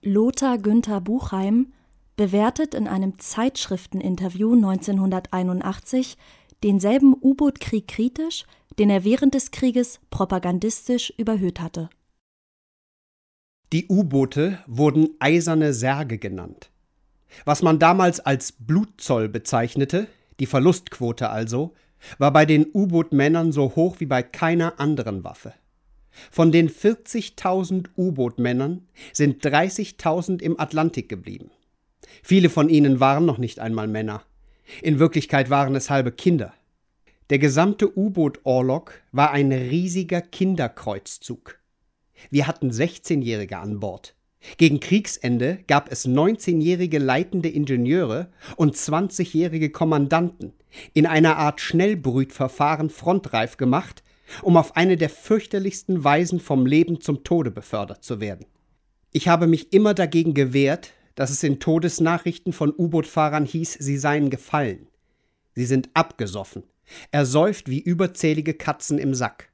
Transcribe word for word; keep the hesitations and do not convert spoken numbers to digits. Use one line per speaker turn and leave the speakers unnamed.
Lothar Günther Buchheim bewertet in einem Zeitschrifteninterview neunzehnhunderteinundachtzig denselben U-Boot-Krieg kritisch, den er während des Krieges propagandistisch überhöht hatte.
Die U-Boote wurden eiserne Särge genannt. Was man damals als Blutzoll bezeichnete, die Verlustquote also, war bei den U-Boot-Männern so hoch wie bei keiner anderen Waffe. Von den vierzigtausend U-Boot-Männern sind dreißigtausend im Atlantik geblieben. Viele von ihnen waren noch nicht einmal Männer. In Wirklichkeit waren es halbe Kinder. Der gesamte U-Boot-Orlog war ein riesiger Kinderkreuzzug. Wir hatten sechzehnjährige an Bord. Gegen Kriegsende gab es neunzehnjährige leitende Ingenieure und zwanzigjährige Kommandanten, in einer Art Schnellbrütverfahren frontreif gemacht, um auf eine der fürchterlichsten Weisen vom Leben zum Tode befördert zu werden. Ich habe mich immer dagegen gewehrt, dass es in Todesnachrichten von U-Boot-Fahrern hieß, sie seien gefallen. Sie sind abgesoffen, ersäuft wie überzählige Katzen im Sack.